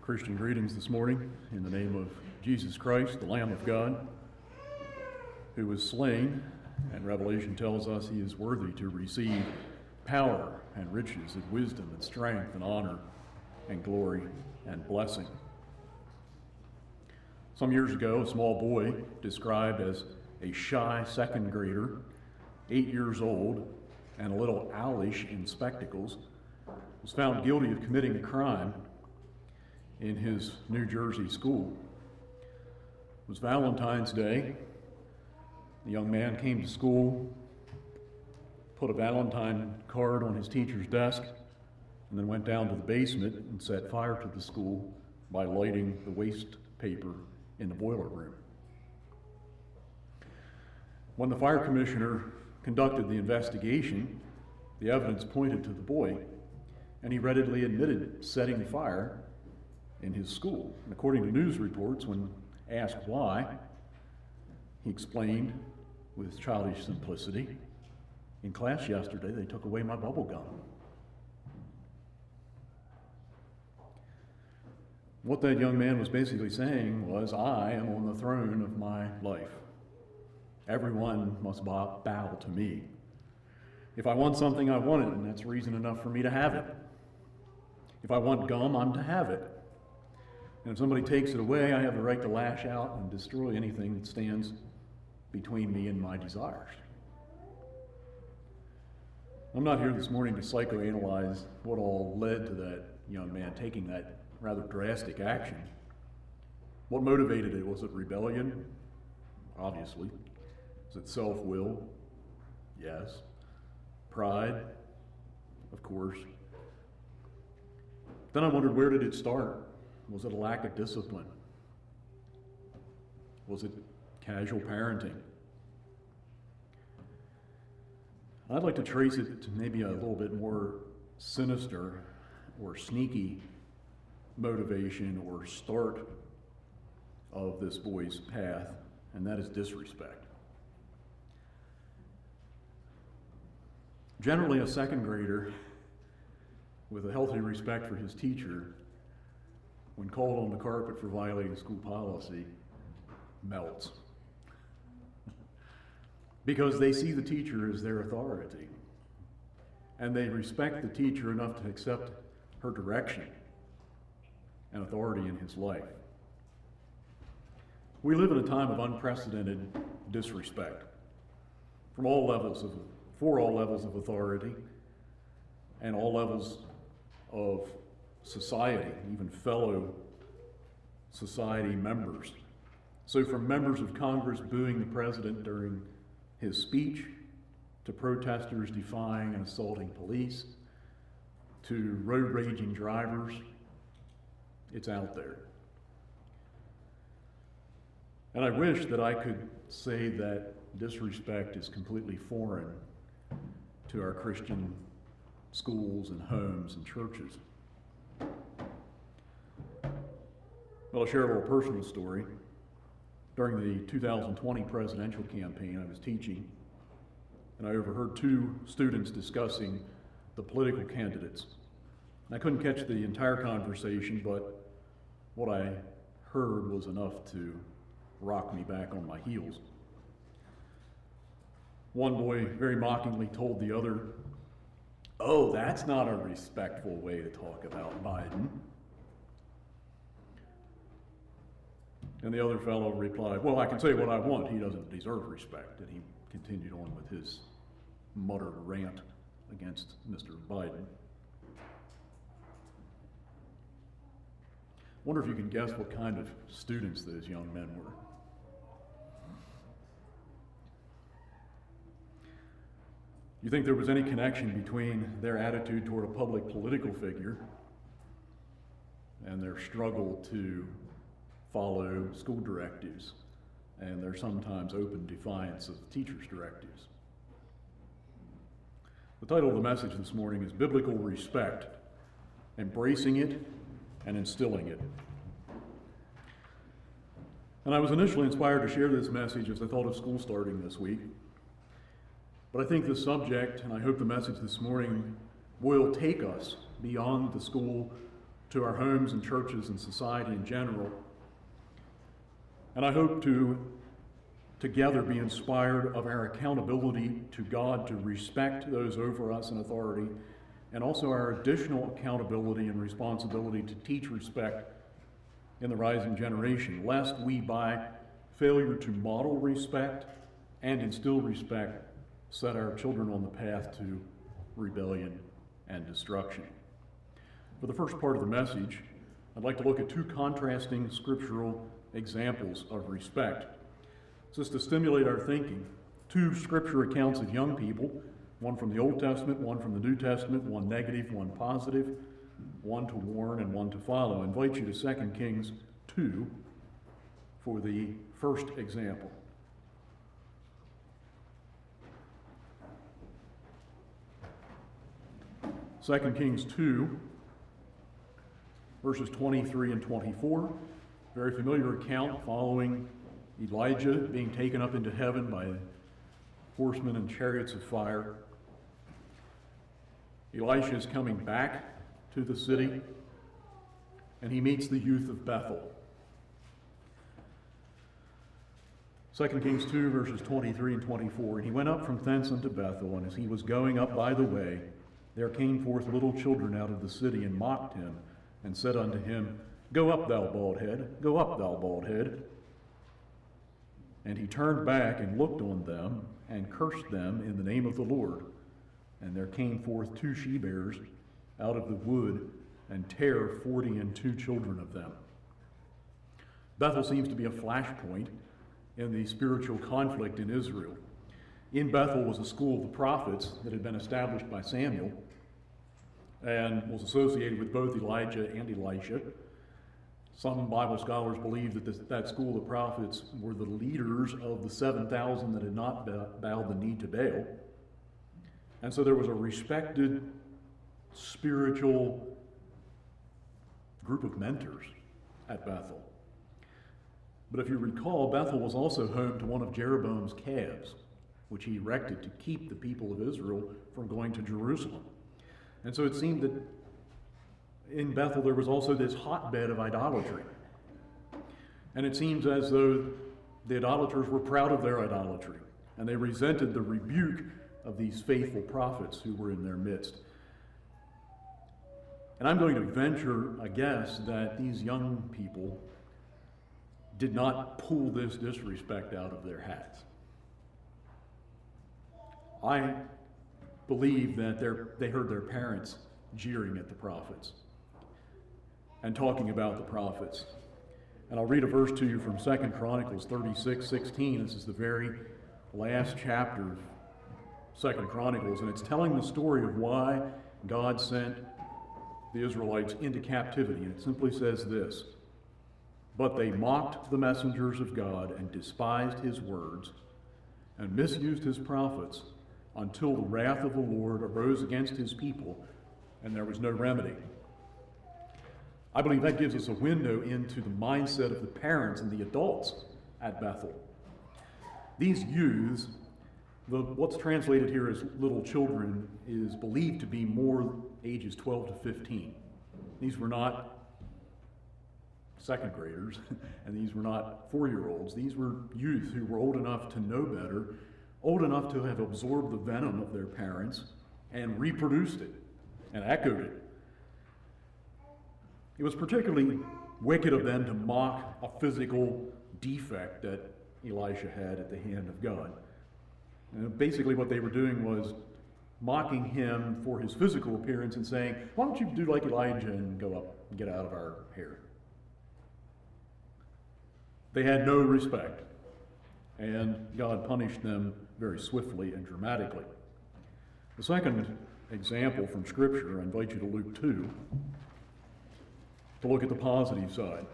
Christian greetings this morning in the name of Jesus Christ, the Lamb of God, who was slain, and Revelation tells us he is worthy to receive power and riches and wisdom and strength and honor and glory and blessing. Some years ago, a small boy described as a shy second grader, 8 years old, and a little owlish in spectacles, was found guilty of committing a crime in his New Jersey school. It was Valentine's Day. The young man came to school, put a Valentine card on his teacher's desk, and then went down to the basement and set fire to the school by lighting the waste paper in the boiler room. When the fire commissioner conducted the investigation, the evidence pointed to the boy, and he readily admitted setting fire in his school. And according to news reports, when asked why, he explained with childish simplicity, "In class yesterday, they took away my bubble gum." What that young man was basically saying was, I am on the throne of my life. Everyone must bow to me. If I want something, I want it, and that's reason enough for me to have it. If I want gum, I'm to have it. And if somebody takes it away, I have the right to lash out and destroy anything that stands between me and my desires. I'm not here this morning to psychoanalyze what all led to that young man taking that rather drastic action. What motivated it? Was it rebellion? Obviously. Was it self-will? Yes. Pride? Of course. Then I wondered, where did it start? Was it a lack of discipline? Was it casual parenting? I'd like to trace it to maybe a little bit more sinister or sneaky motivation or start of this boy's path, and that is disrespect. Generally, a second grader with a healthy respect for his teacher, when called on the carpet for violating school policy, melts. Because they see the teacher as their authority, and they respect the teacher enough to accept her direction and authority in his life. We live in a time of unprecedented disrespect for all levels of authority and all levels of society, even fellow society members. So from members of Congress booing the president during his speech, to protesters defying and assaulting police, to road-raging drivers, it's out there. And I wish that I could say that disrespect is completely foreign to our Christian schools and homes and churches. Well, I'll share a little personal story. During the 2020 presidential campaign, I was teaching, and I overheard two students discussing the political candidates. I couldn't catch the entire conversation, but what I heard was enough to rock me back on my heels. One boy very mockingly told the other, "Oh, that's not a respectful way to talk about Biden." And the other fellow replied, "Well, I can say what I want. He doesn't deserve respect." And he continued on with his muttered rant against Mr. Biden. Wonder if you can guess what kind of students those young men were. You think there was any connection between their attitude toward a public political figure and their struggle to follow school directives and their sometimes open defiance of teachers' directives? The title of the message this morning is Biblical Respect, Embracing It and Instilling It. And I was initially inspired to share this message as I thought of school starting this week. But I think the subject, and I hope the message this morning, will take us beyond the school to our homes and churches and society in general. And I hope to together be inspired of our accountability to God to respect those over us in authority, and also our additional accountability and responsibility to teach respect in the rising generation, lest we, by failure to model respect and instill respect, set our children on the path to rebellion and destruction. For the first part of the message, I'd like to look at two contrasting scriptural examples of respect. Just to stimulate our thinking, two scripture accounts of young people, one from the Old Testament, one from the New Testament, one negative, one positive, one to warn and one to follow. I invite you to 2 Kings 2 for the first example. Second Kings 2, verses 23 and 24. Very familiar account following Elijah being taken up into heaven by horsemen and chariots of fire. Elisha is coming back to the city, and he meets the youth of Bethel. 2 Kings 2, verses 23 and 24. And he went up from thence unto Bethel, and as he was going up by the way, there came forth little children out of the city, and mocked him, and said unto him, Go up, thou bald head, go up, thou bald head. And he turned back and looked on them, and cursed them in the name of the Lord. And there came forth 2 she-bears out of the wood, and tare 42 children of them. Bethel seems to be a flashpoint in the spiritual conflict in Israel. In Bethel was a school of the prophets that had been established by Samuel and was associated with both Elijah and Elisha. Some Bible scholars believe that that school of the prophets were the leaders of the 7,000 that had not bowed the knee to Baal. And so there was a respected spiritual group of mentors at Bethel. But if you recall, Bethel was also home to one of Jeroboam's calves, which he erected to keep the people of Israel from going to Jerusalem. And so it seemed that in Bethel there was also this hotbed of idolatry. And it seems as though the idolaters were proud of their idolatry, and they resented the rebuke of these faithful prophets who were in their midst. And I'm going to venture a guess that these young people did not pull this disrespect out of their hats. I believe that they heard their parents jeering at the prophets and talking about the prophets. And I'll read a verse to you from 2 Chronicles 36:16. This is the very last chapter of 2 Chronicles, and it's telling the story of why God sent the Israelites into captivity. And it simply says this: But they mocked the messengers of God and despised his words and misused his prophets until the wrath of the Lord arose against his people, and there was no remedy. I believe that gives us a window into the mindset of the parents and the adults at Bethel. These youths, what's translated here as little children, is believed to be more ages 12 to 15. These were not second graders, and these were not 4-year-olds. These were youth who were old enough to know better, old enough to have absorbed the venom of their parents and reproduced it and echoed it. It was particularly wicked of them to mock a physical defect that Elisha had at the hand of God. And basically what they were doing was mocking him for his physical appearance and saying, why don't you do like Elijah and go up and get out of our hair? They had no respect, and God punished them very swiftly and dramatically. The second example from Scripture, I invite you to Luke 2 to look at the positive side.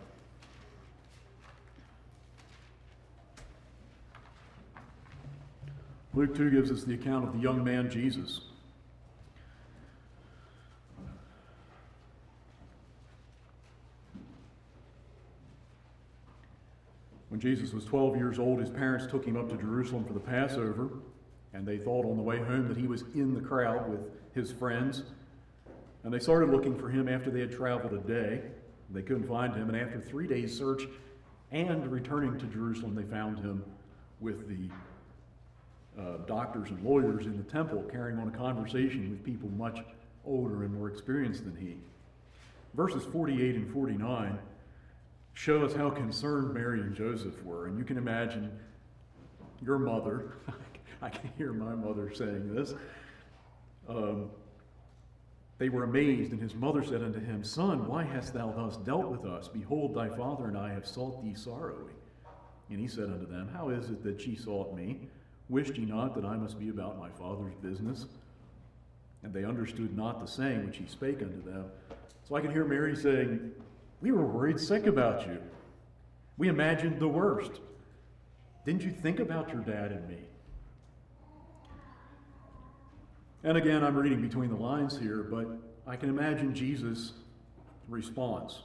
Luke 2 gives us the account of the young man Jesus. When Jesus was 12 years old, his parents took him up to Jerusalem for the Passover, and they thought on the way home that he was in the crowd with his friends. And they started looking for him after they had traveled a day. They couldn't find him, and after 3 days' search and returning to Jerusalem, they found him with the doctors and lawyers in the temple, carrying on a conversation with people much older and more experienced than he. Verses 48 and 49 show us how concerned Mary and Joseph were. And you can imagine your mother, I can hear my mother saying this. They were amazed, and his mother said unto him, Son, why hast thou thus dealt with us? Behold, thy father and I have sought thee sorrowing. And he said unto them, How is it that ye sought me? Wished ye not that I must be about my father's business? And they understood not the saying which he spake unto them. So I can hear Mary saying, We were worried sick about you. We imagined the worst. Didn't you think about your dad and me? And again, I'm reading between the lines here, but I can imagine Jesus' response.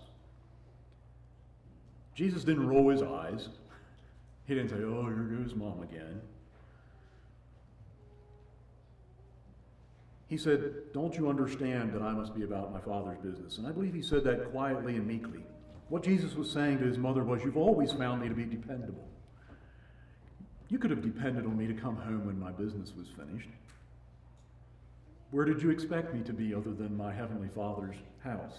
Jesus didn't roll his eyes. He didn't say, Oh, here goes mom again. He said, Don't you understand that I must be about my Father's business? And I believe he said that quietly and meekly. What Jesus was saying to his mother was, You've always found me to be dependable. You could have depended on me to come home when my business was finished. Where did you expect me to be other than my Heavenly Father's house?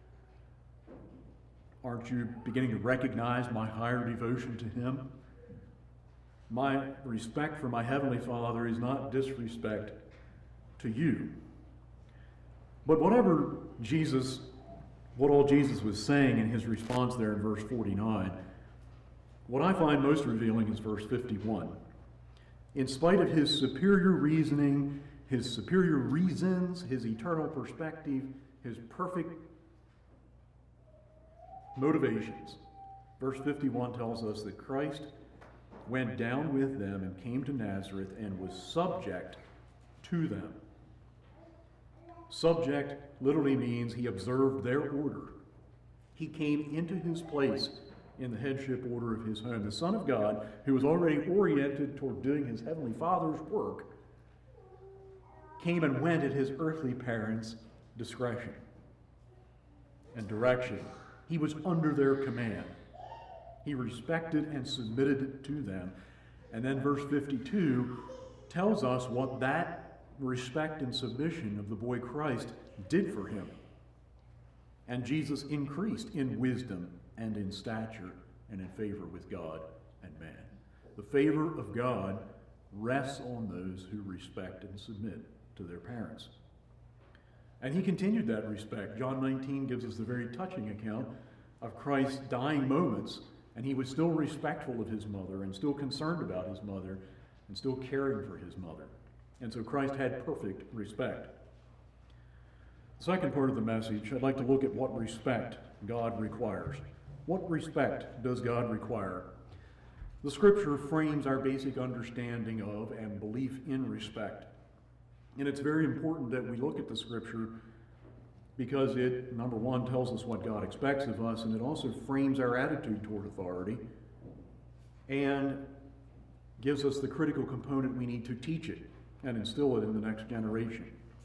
Aren't you beginning to recognize my higher devotion to Him? My respect for my Heavenly Father is not disrespect to you. But what all Jesus was saying in his response there in verse 49, what I find most revealing is verse 51. In spite of his superior reasoning, his superior reasons, his eternal perspective, his perfect motivations, verse 51 tells us that Christ went down with them and came to Nazareth and was subject to them. Subject literally means he observed their order. He came into his place in the headship order of his home. The Son of God, who was already oriented toward doing his Heavenly Father's work, came and went at his earthly parents' discretion and direction. He was under their command. He respected and submitted to them. And then verse 52 tells us what that respect and submission of the boy Christ did for him. And Jesus increased in wisdom and in stature and in favor with God and man. The favor of God rests on those who respect and submit to their parents. And he continued that respect. John 19 gives us the very touching account of Christ's dying moments, and he was still respectful of his mother and still concerned about his mother and still caring for his mother. And so Christ had perfect respect. The second part of the message, I'd like to look at what respect God requires. What respect does God require? The Scripture frames our basic understanding of and belief in respect. And it's very important that we look at the Scripture because it, number one, tells us what God expects of us, and it also frames our attitude toward authority and gives us the critical component we need to teach it and instill it in the next generation.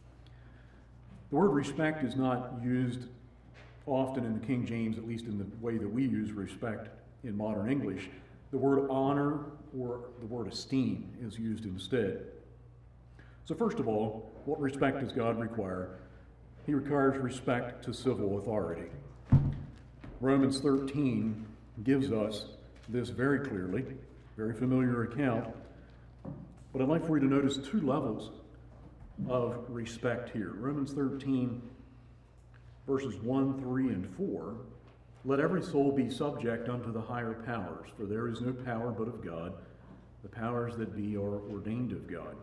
The word respect is not used often in the King James, at least in the way that we use respect in modern English. The word honor or the word esteem is used instead. So first of all, what respect does God require? He requires respect to civil authority. Romans 13 gives us this very clearly, very familiar account. But I'd like for you to notice two levels of respect here. Romans 13, verses 1, 3, and 4. Let every soul be subject unto the higher powers, for there is no power but of God. The powers that be are ordained of God.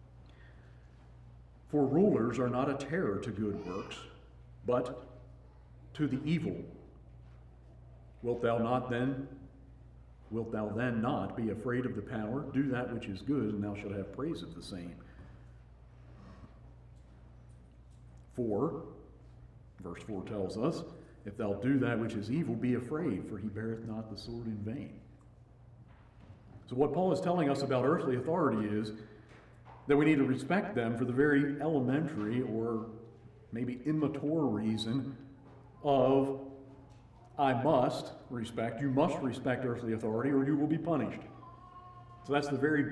For rulers are not a terror to good works, but to the evil. Wilt thou then not be afraid of the power? Do that which is good, and thou shalt have praise of the same. For, verse 4 tells us, if thou do that which is evil, be afraid, for he beareth not the sword in vain. So what Paul is telling us about earthly authority is that we need to respect them for the very elementary or maybe immature reason of, I must respect, you must respect earthly authority or you will be punished. So that's the very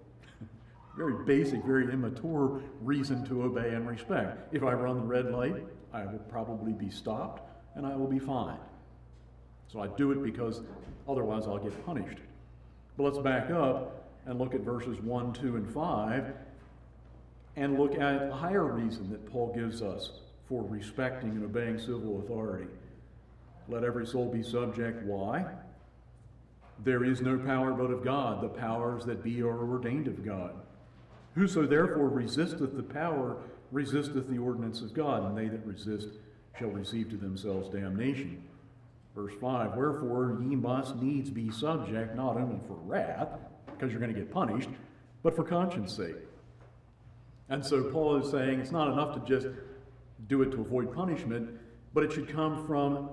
basic, very immature reason to obey and respect. If I run the red light, I will probably be stopped and I will be fined. So I do it because otherwise I'll get punished. But let's back up and look at verses 1, 2, and 5 and look at a higher reason that Paul gives us for respecting and obeying civil authority. Let every soul be subject. Why? There is no power but of God. The powers that be are ordained of God. Whoso therefore resisteth the power resisteth the ordinance of God, and they that resist shall receive to themselves damnation. Verse 5, wherefore ye must needs be subject, not only for wrath, because you're going to get punished, but for conscience sake. And so Paul is saying it's not enough to just do it to avoid punishment, but it should come from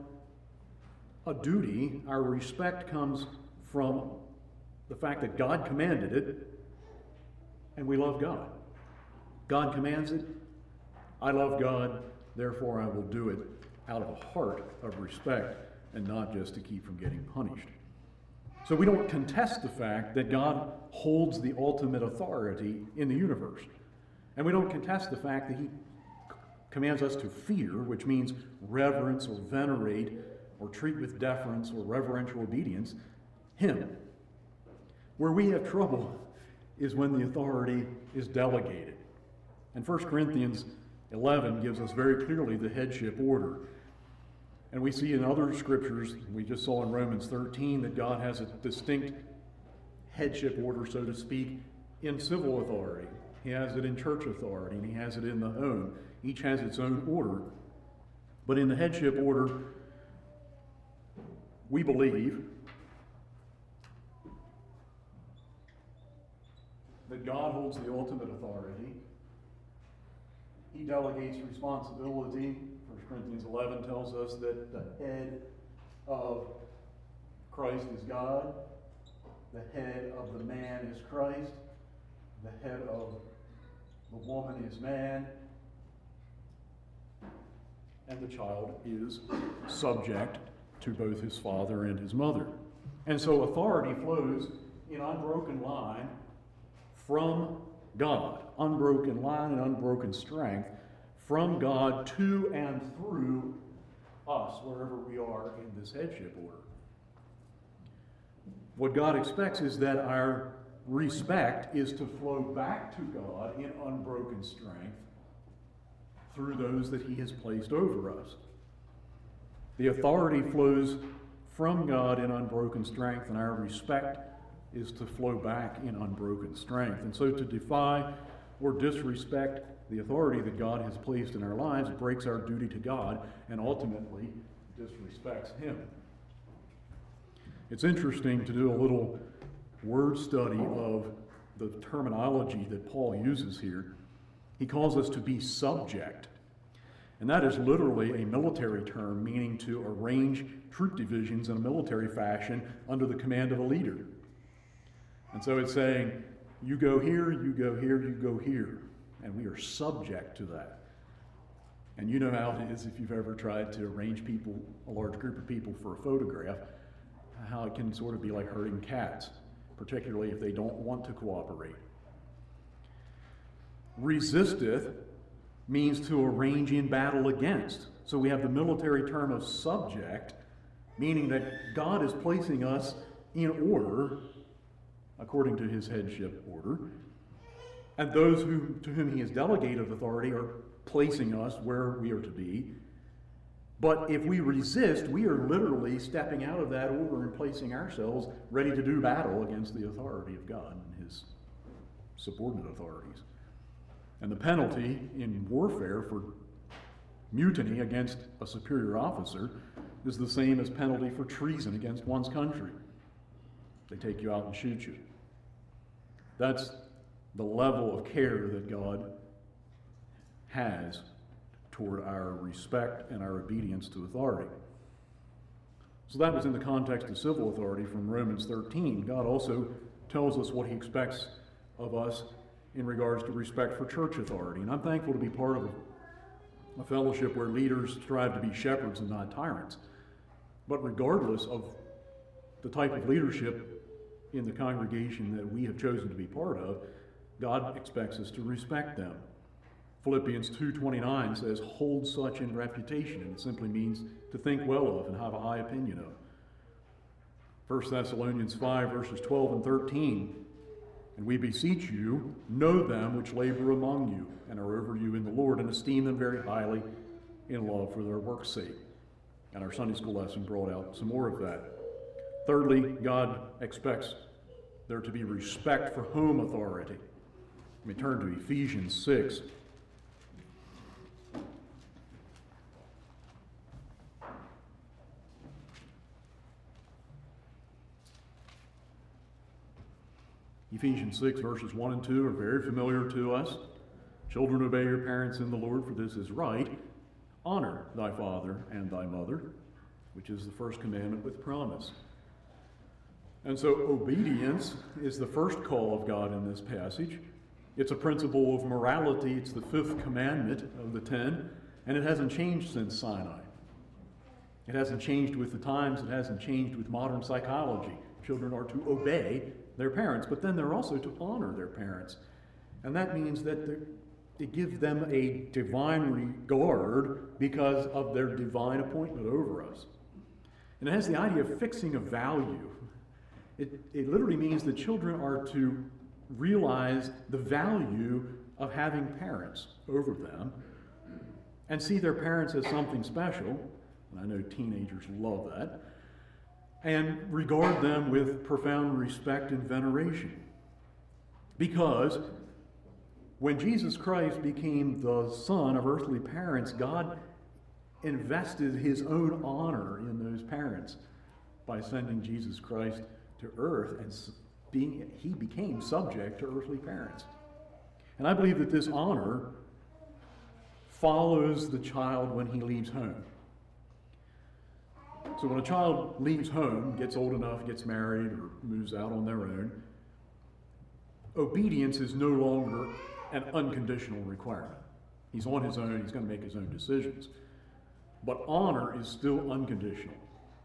a duty. Our respect comes from the fact that God commanded it, and we love God. God commands it. I love God, therefore I will do it out of a heart of respect and not just to keep from getting punished. So we don't contest the fact that God holds the ultimate authority in the universe. And we don't contest the fact that he commands us to fear, which means reverence or venerate or treat with deference or reverential obedience, him. Where we have trouble is when the authority is delegated. And 1 Corinthians 11 gives us very clearly the headship order. And we see in other scriptures, we just saw in Romans 13, that God has a distinct headship order, so to speak, in civil authority. He has it in church authority, and he has it in the home. Each has its own order. But in the headship order, we believe that God holds the ultimate authority. He delegates responsibility. 1 Corinthians 11 tells us that the head of Christ is God, the head of the man is Christ, the head of the woman is man, and the child is subject to both his father and his mother. And so authority flows in unbroken line from God, unbroken line and unbroken strength from God to and through us, wherever we are in this headship order. What God expects is that our respect is to flow back to God in unbroken strength through those that he has placed over us. The authority flows from God in unbroken strength, and our respect is to flow back in unbroken strength. And so to defy or disrespect the authority that God has placed in our lives breaks our duty to God and ultimately disrespects him. It's interesting to do a little word study of the terminology that Paul uses here. He calls us to be subject. And that is literally a military term meaning to arrange troop divisions in a military fashion under the command of a leader. And so it's saying, you go here, you go here, you go here. And we are subject to that. And you know how it is if you've ever tried to arrange people, a large group of people for a photograph, how it can sort of be like herding cats, particularly if they don't want to cooperate. Resisteth means to arrange in battle against. So we have the military term of subject, meaning that God is placing us in order, according to his headship order, and those to whom he has delegated authority are placing us where we are to be. But if we resist, we are literally stepping out of that order and placing ourselves ready to do battle against the authority of God and his subordinate authorities. And the penalty in warfare for mutiny against a superior officer is the same as penalty for treason against one's country. They take you out and shoot you. That's the level of care that God has toward our respect and our obedience to authority. So that was in the context of civil authority from Romans 13. God also tells us what he expects of us in regards to respect for church authority. And I'm thankful to be part of a fellowship where leaders strive to be shepherds and not tyrants. But regardless of the type of leadership in the congregation that we have chosen to be part of, God expects us to respect them. Philippians 2:29 says, hold such in reputation, and it simply means to think well of and have a high opinion of. 1 Thessalonians 5, verses 12 and 13, and we beseech you, know them which labor among you, and are over you in the Lord, and esteem them very highly in love for their work's sake. And our Sunday school lesson brought out some more of that. Thirdly, God expects there to be respect for home authority. Let me turn to Ephesians 6. Ephesians 6, verses 1 and 2 are very familiar to us. Children, obey your parents in the Lord, for this is right. Honor thy father and thy mother, which is the first commandment with promise. And so obedience is the first call of God in this passage. It's a principle of morality. It's the fifth commandment of the 10, and it hasn't changed since Sinai. It hasn't changed with the times. It hasn't changed with modern psychology. Children are to obey their parents, but then they're also to honor their parents. And that means that it gives them a divine regard because of their divine appointment over us. And it has the idea of fixing a value. It literally means that children are to realize the value of having parents over them and see their parents as something special, and I know teenagers love that, and regard them with profound respect and veneration. Because when Jesus Christ became the son of earthly parents, God invested his own honor in those parents by sending Jesus Christ to earth, and he became subject to earthly parents. And I believe that this honor follows the child when he leaves home. So when a child leaves home, gets old enough, gets married, or moves out on their own, obedience is no longer an unconditional requirement. He's on his own, he's going to make his own decisions. But honor is still unconditional.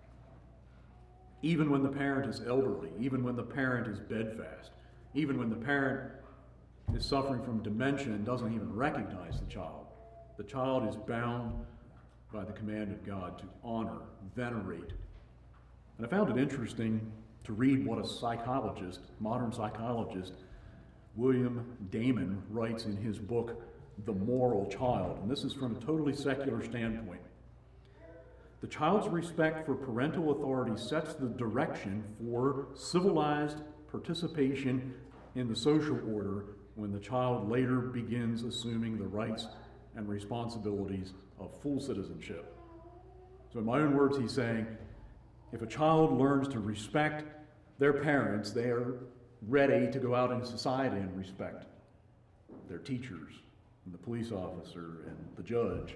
Even when the parent is elderly, even when the parent is bedfast, even when the parent is suffering from dementia and doesn't even recognize the child is bound by the command of God to honor, venerate. And I found it interesting to read what a psychologist, modern psychologist, William Damon, writes in his book, The Moral Child. And this is from a totally secular standpoint. The child's respect for parental authority sets the direction for civilized participation in the social order when the child later begins assuming the rights and responsibilities of full citizenship. So in my own words, he's saying, if a child learns to respect their parents, they are ready to go out in society and respect their teachers, and the police officer, and the judge.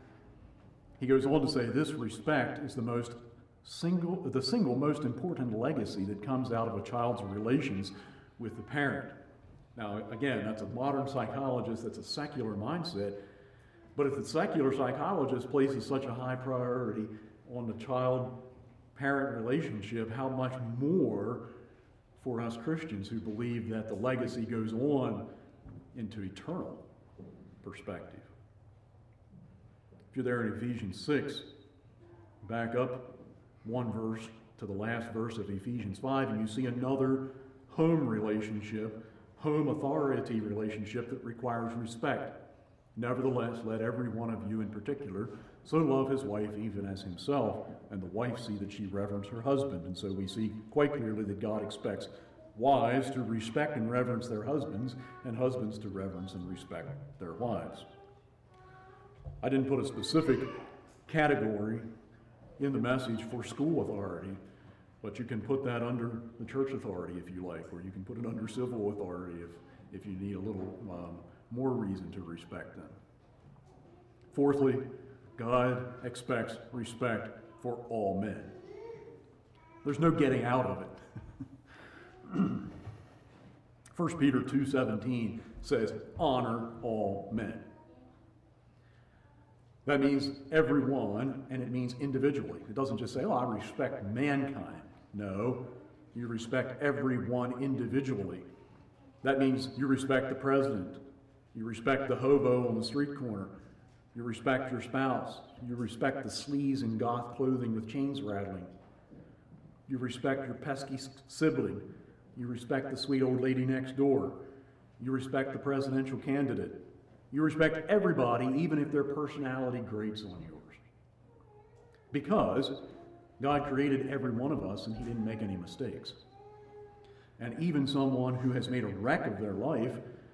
He goes on to say this respect is the single most important legacy that comes out of a child's relations with the parent. Now, again, that's a modern psychologist, that's a secular mindset, but if the secular psychologist places such a high priority on the child-parent relationship, how much more for us Christians who believe that the legacy goes on into eternal perspective. If you're there in Ephesians 6, back up one verse to the last verse of Ephesians 5, and you see another home relationship, home authority relationship that requires respect. Nevertheless, let every one of you in particular so love his wife even as himself, and the wife see that she reverence her husband. And so we see quite clearly that God expects wives to respect and reverence their husbands, and husbands to reverence and respect their wives. I didn't put a specific category in the message for school authority, but you can put that under the church authority if you like, or you can put it under civil authority if you need a little more reason to respect them. Fourthly, God expects respect for all men. There's no getting out of it. 1 Peter 2:17 says, honor all men. That means everyone, and it means individually. It doesn't just say, oh, I respect mankind. No, you respect everyone individually. That means you respect the president. You respect the hobo on the street corner. You respect your spouse. You respect the sleaze in goth clothing with chains rattling. You respect your pesky sibling. You respect the sweet old lady next door. You respect the presidential candidate. You respect everybody, even if their personality grates on yours. Because God created every one of us and He didn't make any mistakes. And even someone who has made a wreck of their life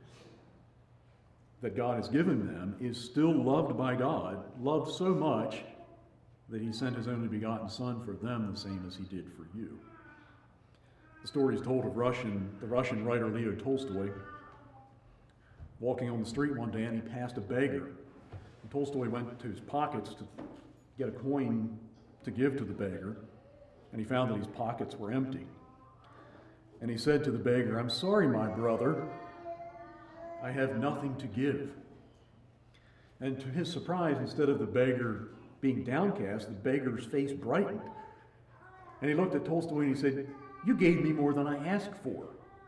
that God has given them is still loved by God, loved so much that He sent His only begotten Son for them the same as He did for you. The story is told of the Russian writer Leo Tolstoy walking on the street one day, and he passed a beggar. And Tolstoy went to his pockets to get a coin to give to the beggar, and he found that his pockets were empty. And he said to the beggar, "I'm sorry, my brother, I have nothing to give." And to his surprise, instead of the beggar being downcast, the beggar's face brightened. And he looked at Tolstoy and he said, "You gave me more than I asked for.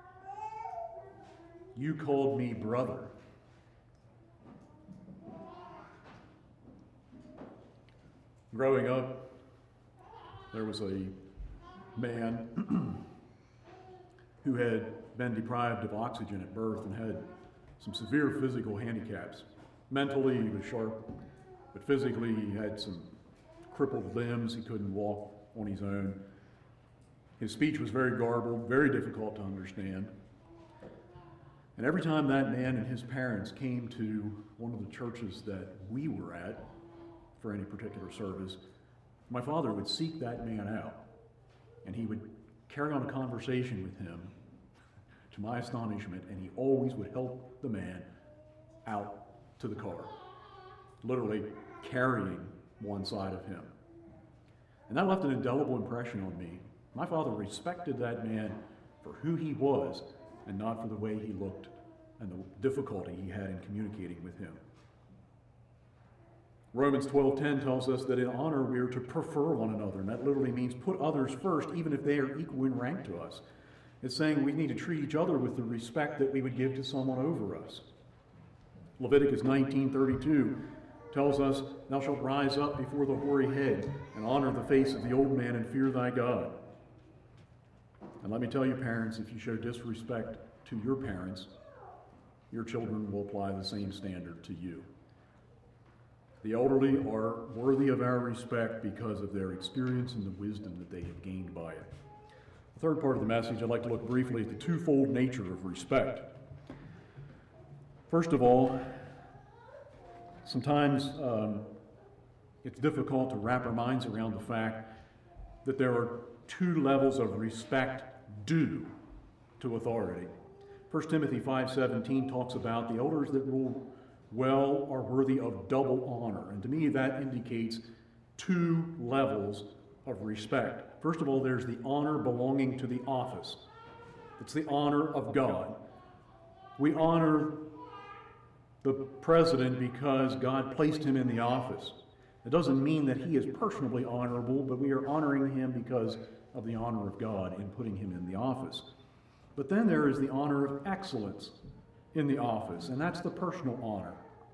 You called me brother." Growing up, there was a man who had been deprived of oxygen at birth and had some severe physical handicaps. Mentally, he was sharp, but physically, he had some crippled limbs. He couldn't walk on his own. His speech was very garbled, very difficult to understand. And every time that man and his parents came to one of the churches that we were at for any particular service, my father would seek that man out, and he would carry on a conversation with him, to my astonishment, and he always would help the man out to the car, literally carrying one side of him. And that left an indelible impression on me. My father respected that man for who he was and not for the way he looked and the difficulty he had in communicating with him. Romans 12:10 tells us that in honor we are to prefer one another, and that literally means put others first, even if they are equal in rank to us. It's saying we need to treat each other with the respect that we would give to someone over us. Leviticus 19:32 tells us, "Thou shalt rise up before the hoary head and honor the face of the old man and fear thy God." And let me tell you, parents, if you show disrespect to your parents, your children will apply the same standard to you. The elderly are worthy of our respect because of their experience and the wisdom that they have gained by it. The third part of the message, I'd like to look briefly at the twofold nature of respect. First of all, sometimes it's difficult to wrap our minds around the fact that there are two levels of respect due to authority. 1 Timothy 5:17 talks about the elders that rule well are worthy of double honor. And to me, that indicates two levels of respect. First of all, there's the honor belonging to the office. It's the honor of God. We honor the president because God placed him in the office. It doesn't mean that he is personally honorable, but we are honoring him because of the honor of God in putting him in the office. But then there is the honor of excellence in the office, and that's the personal honor.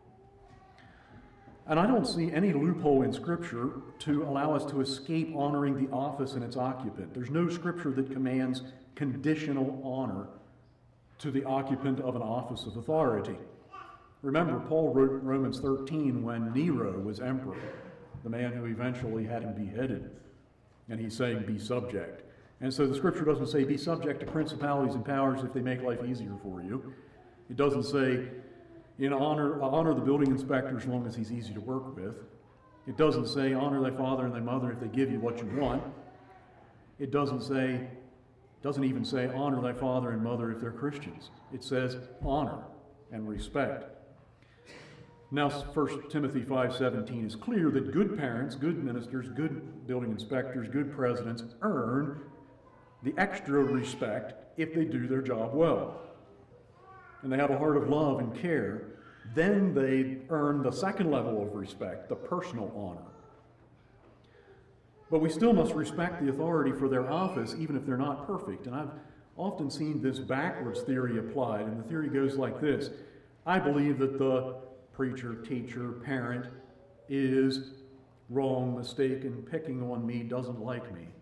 And I don't see any loophole in Scripture to allow us to escape honoring the office and its occupant. There's no Scripture that commands conditional honor to the occupant of an office of authority. Remember, Paul wrote Romans 13 when Nero was emperor, the man who eventually had him beheaded. And he's saying, be subject. And so the Scripture doesn't say, be subject to principalities and powers if they make life easier for you. It doesn't say, honor the building inspector as long as he's easy to work with. It doesn't say, honor thy father and thy mother if they give you what you want. It doesn't even say, honor thy father and mother if they're Christians. It says, honor and respect. Now, 1 Timothy 5:17 is clear that good parents, good ministers, good building inspectors, good presidents earn the extra respect if they do their job well. And they have a heart of love and care Then they earn the second level of respect, the personal honor. But we still must respect the authority for their office, even if they're not perfect. And I've often seen this backwards theory applied, and the theory goes like this. I believe that the preacher, teacher, parent is wrong, mistaken, picking on me, doesn't like me.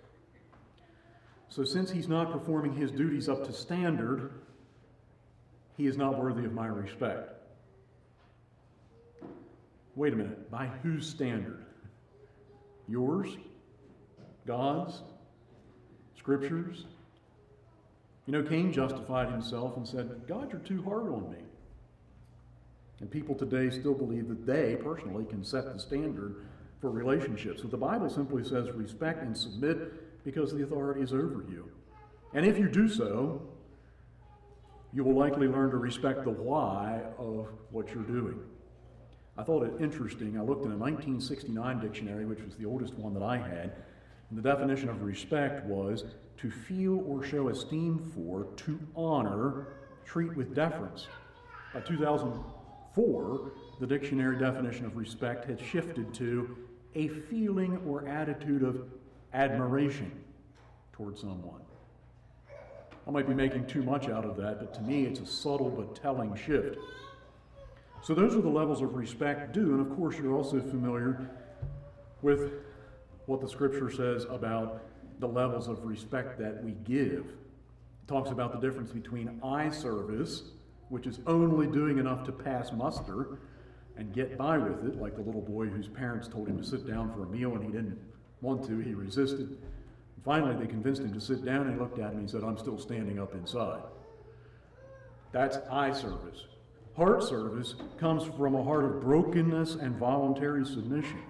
So since he's not performing his duties up to standard, he is not worthy of my respect. Wait a minute, by whose standard? Yours? God's? Scripture's? You know, Cain justified himself and said, God, you're too hard on me. And people today still believe that they personally can set the standard for relationships. So the Bible simply says respect and submit because the authority is over you. And if you do so, you will likely learn to respect the why of what you're doing. I thought it interesting. I looked in a 1969 dictionary, which was the oldest one that I had, and the definition of respect was to feel or show esteem for, to honor, treat with deference. By 2004, the dictionary definition of respect had shifted to a feeling or attitude of admiration toward someone. I might be making too much out of that, but to me it's a subtle but telling shift. So those are the levels of respect due, and of course you're also familiar with what the Scripture says about the levels of respect that we give. It talks about the difference between eye service, which is only doing enough to pass muster and get by with it, like the little boy whose parents told him to sit down for a meal and he didn't want to, he resisted. And finally they convinced him to sit down, and he looked at him and he said, I'm still standing up inside. That's eye service. Heart service comes from a heart of brokenness and voluntary submission.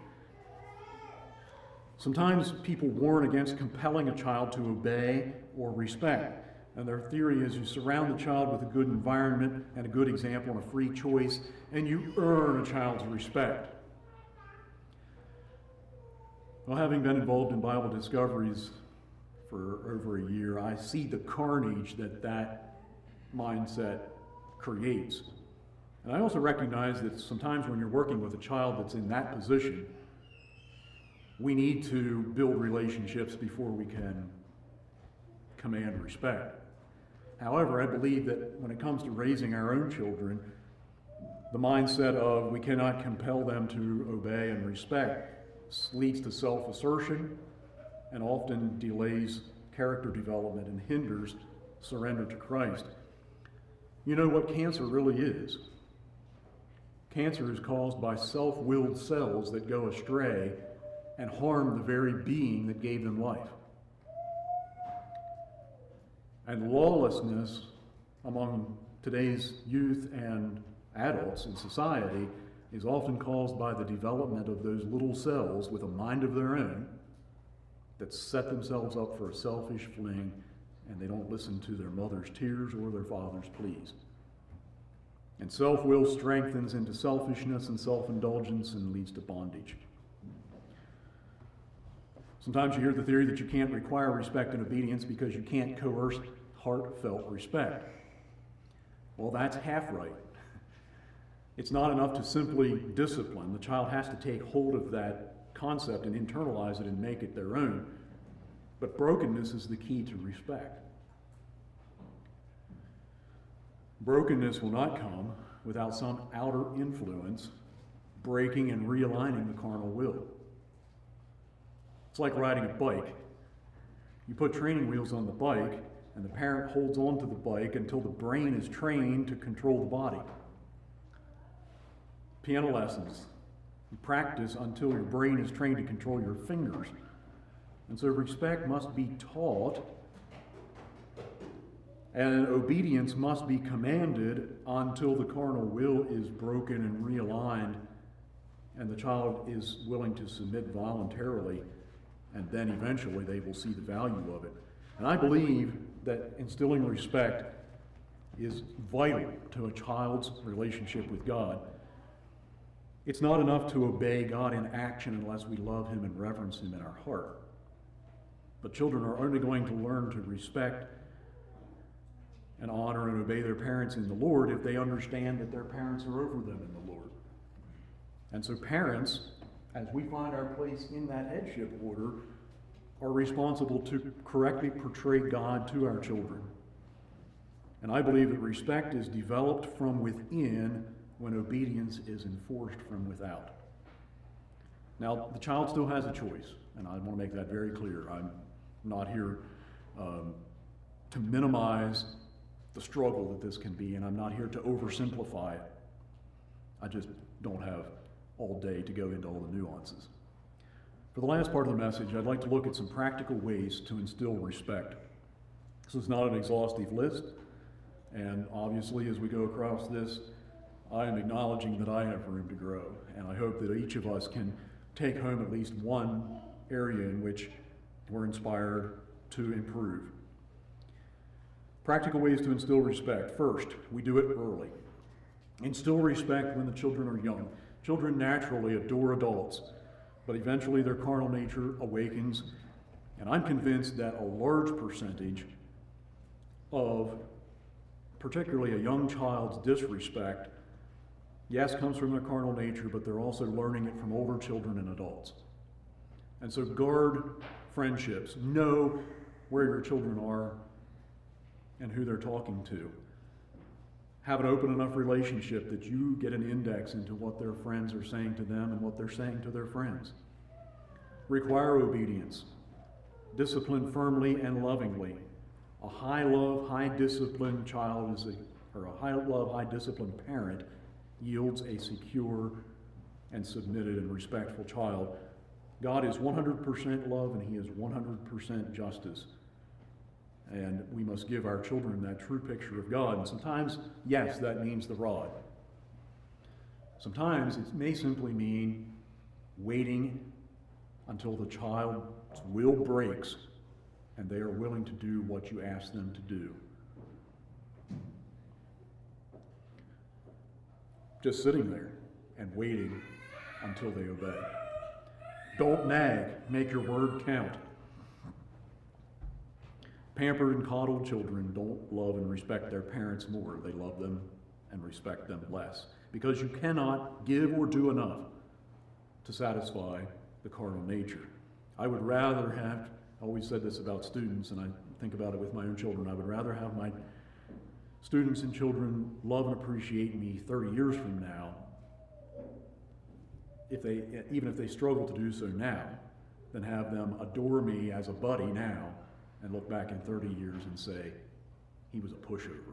Sometimes people warn against compelling a child to obey or respect. And their theory is you surround the child with a good environment and a good example and a free choice, and you earn a child's respect. Well, having been involved in Bible discoveries for over a year, I see the carnage that mindset creates. And I also recognize that sometimes when you're working with a child that's in that position, we need to build relationships before we can command respect. However, I believe that when it comes to raising our own children, the mindset of we cannot compel them to obey and respect leads to self-assertion and often delays character development and hinders surrender to Christ. You know what cancer really is? Cancer is caused by self-willed cells that go astray and harm the very being that gave them life. And lawlessness among today's youth and adults in society is often caused by the development of those little cells with a mind of their own that set themselves up for a selfish fling, and they don't listen to their mother's tears or their father's pleas. And self-will strengthens into selfishness and self-indulgence and leads to bondage. Sometimes you hear the theory that you can't require respect and obedience because you can't coerce heartfelt respect. Well, that's half right. It's not enough to simply discipline. The child has to take hold of that concept and internalize it and make it their own. But brokenness is the key to respect. Brokenness will not come without some outer influence breaking and realigning the carnal will. It's like riding a bike. You put training wheels on the bike, and the parent holds on to the bike until the brain is trained to control the body. Piano lessons. You practice until your brain is trained to control your fingers. And so respect must be taught, and obedience must be commanded until the carnal will is broken and realigned, and the child is willing to submit voluntarily, and then eventually they will see the value of it. And I believe that instilling respect is vital to a child's relationship with God. It's not enough to obey God in action unless we love Him and reverence Him in our heart. But children are only going to learn to respect and honor and obey their parents in the Lord if they understand that their parents are over them in the Lord. And so parents, as we find our place in that headship order, are responsible to correctly portray God to our children. And I believe that respect is developed from within when obedience is enforced from without. Now, the child still has a choice, and I want to make that very clear. I'm not here to minimize the struggle that this can be, and I'm not here to oversimplify it. I just don't have all day to go into all the nuances. For the last part of the message, I'd like to look at some practical ways to instill respect. This is not an exhaustive list, and obviously as we go across this, I am acknowledging that I have room to grow, and I hope that each of us can take home at least one area in which we're inspired to improve. Practical ways to instill respect. First, we do it early. Instill respect when the children are young. Children naturally adore adults, but eventually their carnal nature awakens, and I'm convinced that a large percentage of particularly a young child's disrespect, yes, comes from their carnal nature, but they're also learning it from older children and adults. And so guard friendships. Know where your children are and who they're talking to. Have an open enough relationship that you get an index into what their friends are saying to them and what they're saying to their friends. Require obedience. Discipline firmly and lovingly. A high love, high discipline child or a high love, high discipline parent yields a secure and submitted and respectful child. God is 100% love and He is 100% justice. And we must give our children that true picture of God. And sometimes, yes, that means the rod. Sometimes it may simply mean waiting until the child's will breaks and they are willing to do what you ask them to do. Just sitting there and waiting until they obey. Don't nag, make your word count. Pampered and coddled children don't love and respect their parents more. They love them and respect them less, because you cannot give or do enough to satisfy the carnal nature. I would rather have, I always said this about students, and I think about it with my own children, I would rather have my students and children love and appreciate me 30 years from now, even if they struggle to do so now, than have them adore me as a buddy now and look back in 30 years and say, he was a pushover.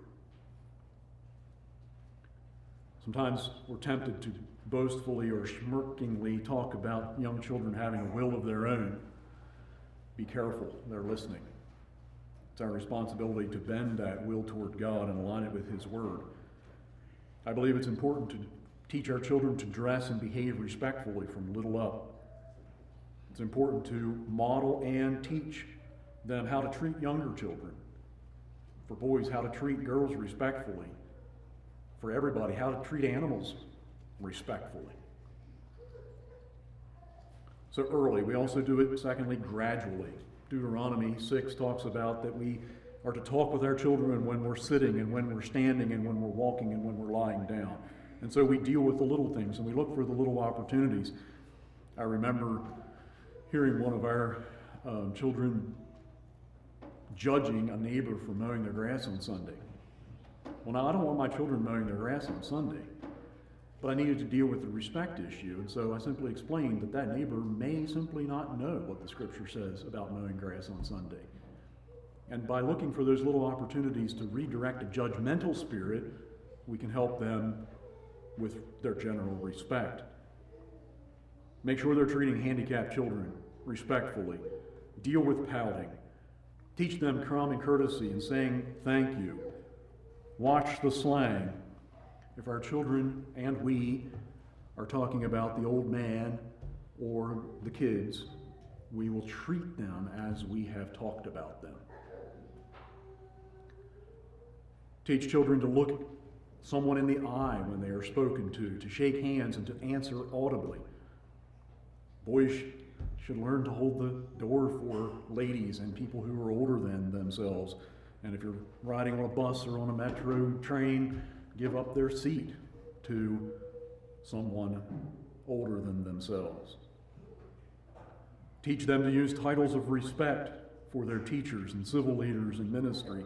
Sometimes we're tempted to boastfully or smirkingly talk about young children having a will of their own. Be careful, they're listening. It's our responsibility to bend that will toward God and align it with His Word. I believe it's important to teach our children to dress and behave respectfully from little up. It's important to model and teach them how to treat younger children. For boys, how to treat girls respectfully. For everybody, how to treat animals respectfully. So early. We also do it, secondly, gradually. Deuteronomy 6 talks about that we are to talk with our children when we're sitting and when we're standing and when we're walking and when we're lying down. And so we deal with the little things and we look for the little opportunities. I remember hearing one of our children judging a neighbor for mowing their grass on Sunday. Well, now I don't want my children mowing their grass on Sunday, but I needed to deal with the respect issue, and so I simply explained that that neighbor may simply not know what the Scripture says about mowing grass on Sunday. And by looking for those little opportunities to redirect a judgmental spirit, we can help them with their general respect. Make sure they're treating handicapped children respectfully. Deal with pouting. Teach them common courtesy and saying thank you. Watch the slang. If our children and we are talking about the old man or the kids, we will treat them as we have talked about them. Teach children to look someone in the eye when they are spoken to shake hands and to answer audibly. Boys should learn to hold the door for ladies and people who are older than themselves And if you're riding on a bus or on a metro train, give up their seat to someone older than themselves. Teach them to use titles of respect for their teachers and civil leaders in ministry.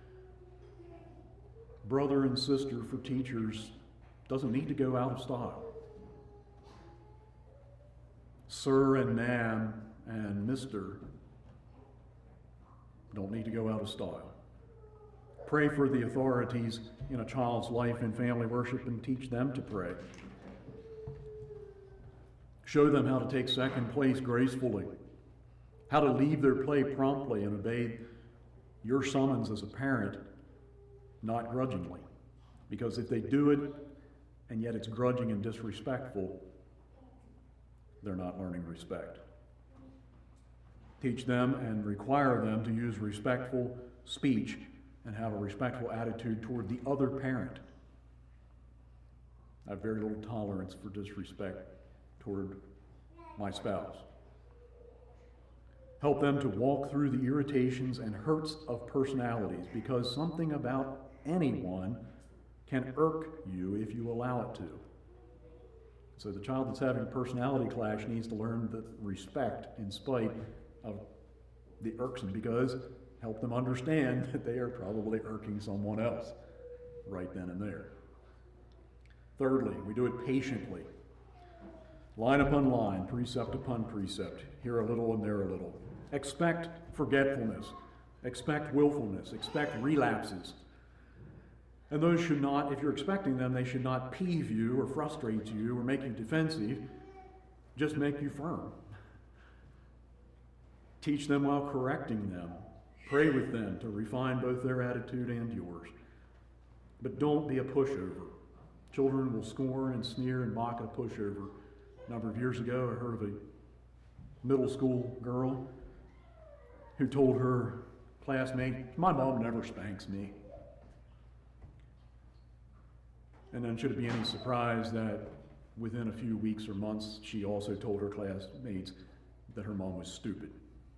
Brother and sister for teachers doesn't need to go out of style. Sir and ma'am and Mr. don't need to go out of style. Pray for the authorities in a child's life in family worship and teach them to pray. Show them how to take second place gracefully, how to leave their play promptly and obey your summons as a parent, not grudgingly. Because if they do it and yet it's grudging and disrespectful, they're not learning respect. Teach them and require them to use respectful speech and have a respectful attitude toward the other parent. I have very little tolerance for disrespect toward my spouse. Help them to walk through the irritations and hurts of personalities, because something about anyone can irk you if you allow it to. So the child that's having a personality clash needs to learn the respect in spite of the irksome, because help them understand that they are probably irking someone else right then and there. Thirdly, we do it patiently. Line upon line, precept upon precept, here a little and there a little. Expect forgetfulness, expect willfulness, expect relapses. And those should not, if you're expecting them, they should not peeve you or frustrate you or make you defensive, just make you firm. Teach them while correcting them. Pray with them to refine both their attitude and yours. But don't be a pushover. Children will scorn and sneer and mock a pushover. A number of years ago, I heard of a middle school girl who told her classmate, "My mom never spanks me." And then should it be any surprise that within a few weeks or months, she also told her classmates that her mom was stupid.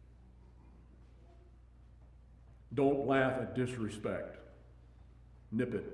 Don't laugh at disrespect. Nip it.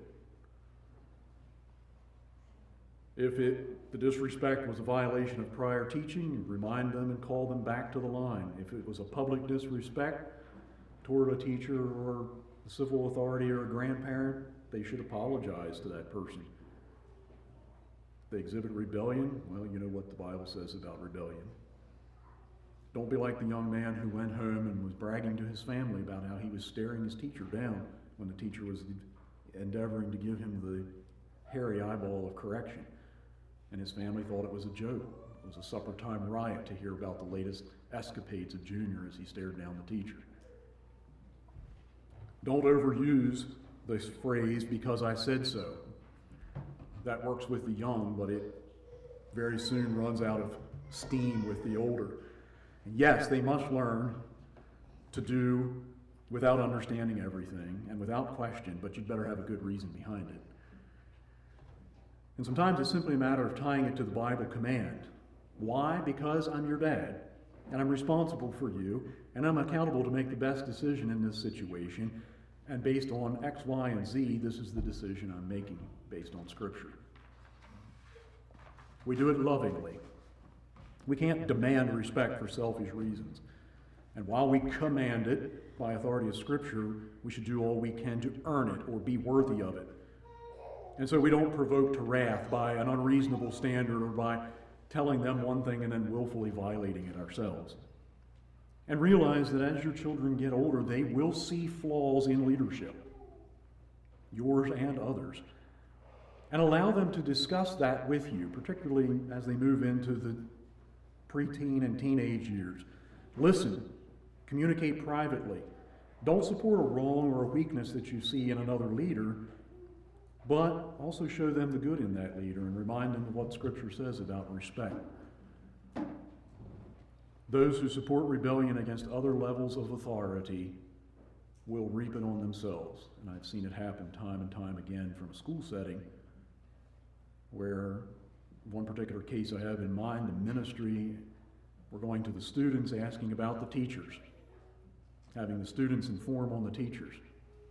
If the disrespect was a violation of prior teaching, remind them and call them back to the line. If it was a public disrespect toward a teacher or a civil authority or a grandparent, they should apologize to that person. If they exhibit rebellion, well, you know what the Bible says about rebellion. Don't be like the young man who went home and was bragging to his family about how he was staring his teacher down when the teacher was endeavoring to give him the hairy eyeball of correction. And his family thought it was a joke. It was a supper time riot to hear about the latest escapades of Junior as he stared down the teacher. Don't overuse this phrase, "because I said so." That works with the young, but it very soon runs out of steam with the older. And yes, they must learn to do without understanding everything and without question, but you'd better have a good reason behind it. And sometimes it's simply a matter of tying it to the Bible command. Why? Because I'm your dad, and I'm responsible for you, and I'm accountable to make the best decision in this situation, and based on X, Y, and Z, this is the decision I'm making based on Scripture. We do it lovingly. We can't demand respect for selfish reasons. And while we command it by authority of Scripture, we should do all we can to earn it or be worthy of it. And so we don't provoke to wrath by an unreasonable standard or by telling them one thing and then willfully violating it ourselves. And realize that as your children get older, they will see flaws in leadership, yours and others. And allow them to discuss that with you, particularly as they move into the preteen and teenage years. Listen, communicate privately. Don't support a wrong or a weakness that you see in another leader, but also show them the good in that leader and remind them of what Scripture says about respect. Those who support rebellion against other levels of authority will reap it on themselves. And I've seen it happen time and time again from a school setting, where one particular case I have in mind, the ministry, we're going to the students asking about the teachers, having the students inform on the teachers.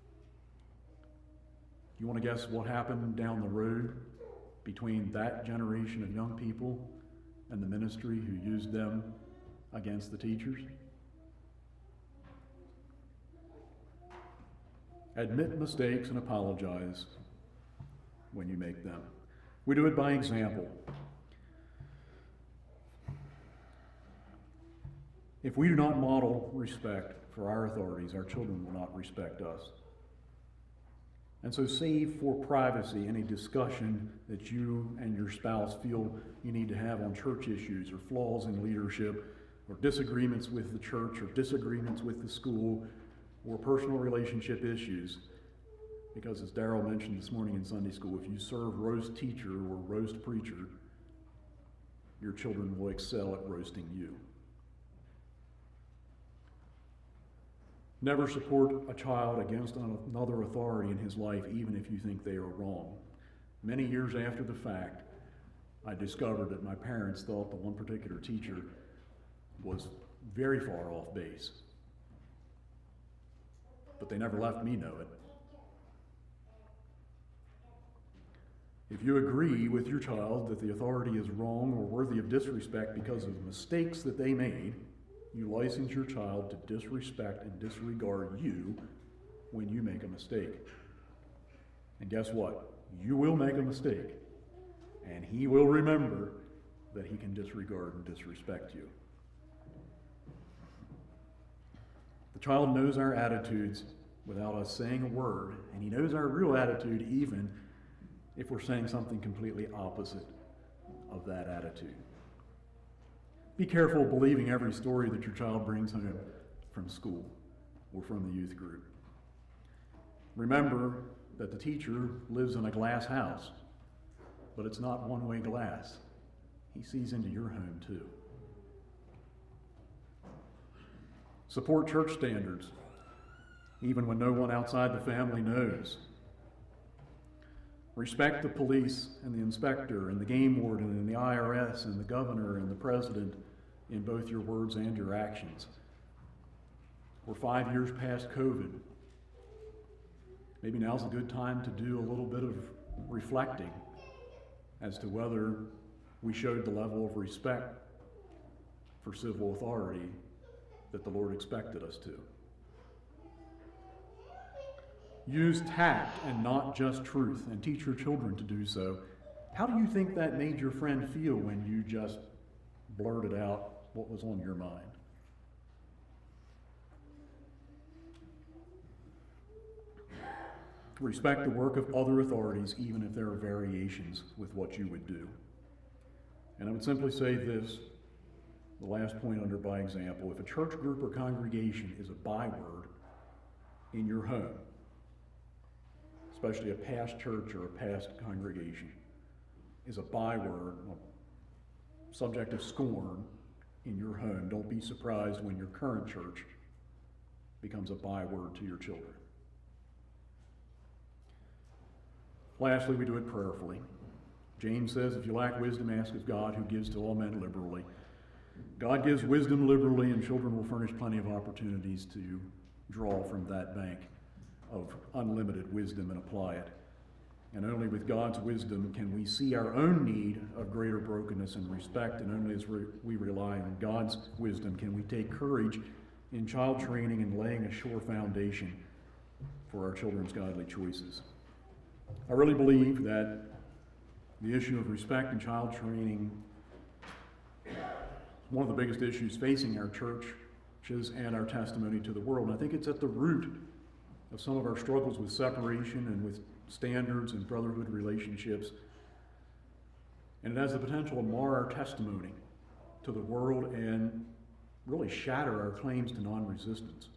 You want to guess what happened down the road between that generation of young people and the ministry who used them against the teachers? Admit mistakes and apologize when you make them. We do it by example. If we do not model respect for our authorities, our children will not respect us. And so save for privacy any discussion that you and your spouse feel you need to have on church issues or flaws in leadership or disagreements with the church or disagreements with the school or personal relationship issues. Because as Darrell mentioned this morning in Sunday school, if you serve roast teacher or roast preacher, your children will excel at roasting you. Never support a child against another authority in his life, even if you think they are wrong. Many years after the fact, I discovered that my parents thought the one particular teacher was very far off base. But they never left me know it. If you agree with your child that the authority is wrong or worthy of disrespect because of mistakes that they made, you license your child to disrespect and disregard you when you make a mistake. And guess what? You will make a mistake, and he will remember that he can disregard and disrespect you. The child knows our attitudes without us saying a word, and he knows our real attitude even if we're saying something completely opposite of that attitude. Be careful believing every story that your child brings home from school or from the youth group. Remember that the teacher lives in a glass house, but it's not one-way glass. He sees into your home too. Support church standards, even when no one outside the family knows. Respect the police and the inspector and the game warden and the IRS and the governor and the president in both your words and your actions. We're 5 years past COVID. Maybe now's a good time to do a little bit of reflecting as to whether we showed the level of respect for civil authority that the Lord expected us to. Use tact and not just truth, and teach your children to do so. How do you think that made your friend feel when you just blurted out what was on your mind? Respect the work of other authorities, even if there are variations with what you would do. And I would simply say this, the last point under by example. If a church group or congregation is a byword in your home, especially a past church or a past congregation, is a byword, a subject of scorn in your home, don't be surprised when your current church becomes a byword to your children. Lastly, we do it prayerfully. James says, if you lack wisdom, ask of God, who gives to all men liberally. God gives wisdom liberally, and children will furnish plenty of opportunities to draw from that bank of unlimited wisdom and apply it. And only with God's wisdom can we see our own need of greater brokenness and respect, and only as we rely on God's wisdom can we take courage in child training and laying a sure foundation for our children's godly choices. I really believe that the issue of respect in child training is one of the biggest issues facing our churches and our testimony to the world. And I think it's at the root of some of our struggles with separation and with standards and brotherhood relationships. And it has the potential to mar our testimony to the world and really shatter our claims to non-resistance.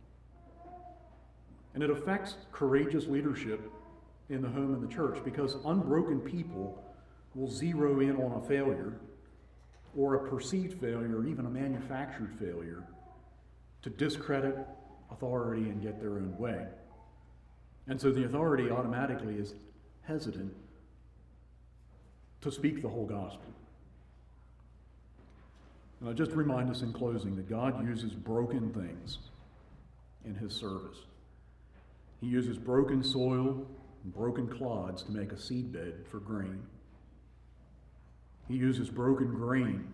And it affects courageous leadership in the home and the church, because unbroken people will zero in on a failure or a perceived failure or even a manufactured failure to discredit authority and get their own way. And so the authority automatically is hesitant to speak the whole gospel. And I just remind us in closing that God uses broken things in his service. He uses broken soil, and broken clods to make a seedbed for grain. He uses broken grain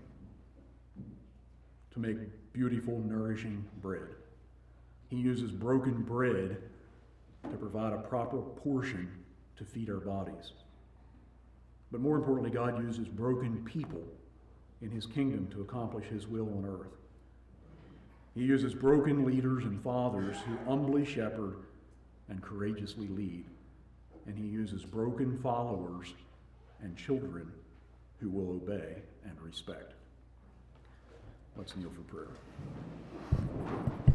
to make beautiful, nourishing bread. He uses broken bread to provide a proper portion to feed our bodies. But more importantly, God uses broken people in his kingdom to accomplish his will on earth. He uses broken leaders and fathers who humbly shepherd and courageously lead. And he uses broken followers and children who will obey and respect. Let's kneel for prayer.